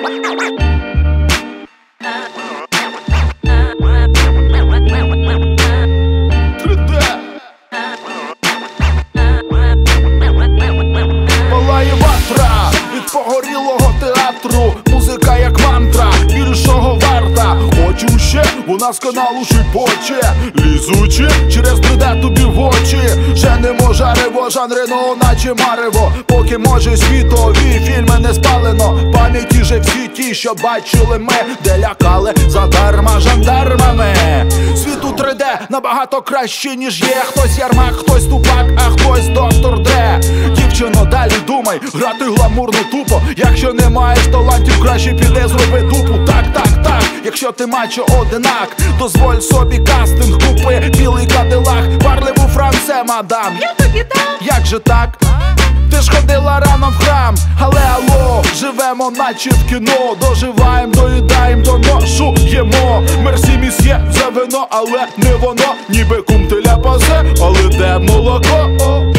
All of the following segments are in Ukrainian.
Палає ватра від погорілого театру, музика як мантра, більшого варта. Хочу ще, у нас каналу шипоче, лізучи через 3D тобі в очі. Ще не можарево, жанрино, наче марево, поки може світові фільми не спалено. Пам'яті же всі ті, що бачили ми, де лякали задарма жандармами. Світ у 3D набагато краще, ніж є. Хтось Ярмак, хтось Тупак, а хтось Доктор Дре. Дівчино, далі думай, грати гламурно тупо. Якщо не маєш талантів, краще піде зроби дупу. Так, так, так, якщо ти мачо одинак, дозволь собі кастинг, купи білий кадилак. Парливу Франце, мадам, Я тобі дам. як же так? Ти ж ходила рано в храм, але алло, живемо наче в кіно. Доживаєм, доїдаєм, доношуємо. Мерсі місьє за вино, але не воно. Ніби кум ти ляпасе, але де молоко?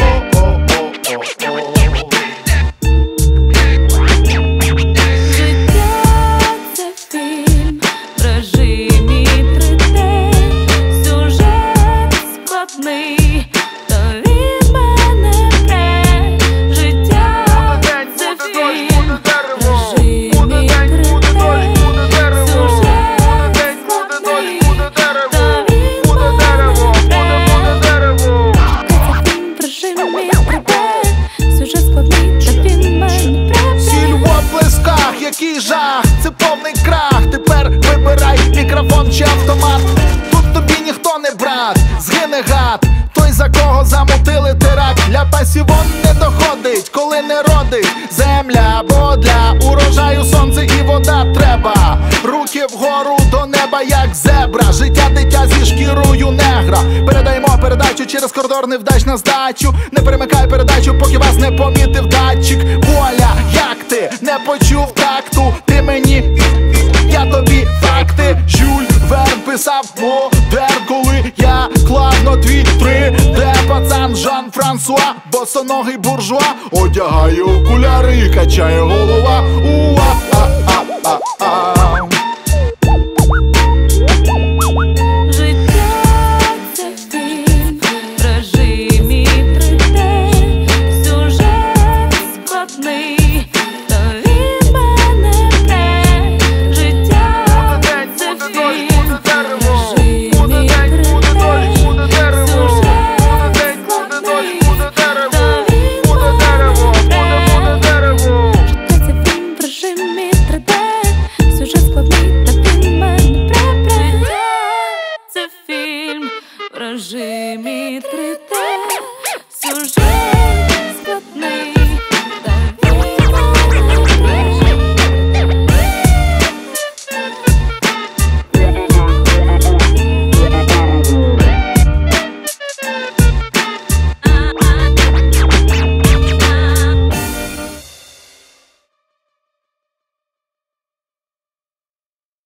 Який жах, це повний крах. Тепер вибирай мікрофон чи автомат. Тут тобі ніхто не брат, згине гад той, за кого замутили теракт. Ляпасі вон не доходить, коли не родить земля, бо для урожаю сонце і вода треба. Руки вгору до неба, як зебра. Життя дитя зі шкірою негра. Передаємо передачу через коридор, невдач на здачу. Не перемикай передачу, поки вас не помітив датчик. Вуаля, як ти не почув такту? Ти мені, я тобі факти. Жюль Верн писав модерн, коли я клав на 2-3. Де пацан Жан-Франсуа, босоногий буржуа, одягає окуляри і качає голова. Уа-а-а-а-а. Режимі 3D, сюжет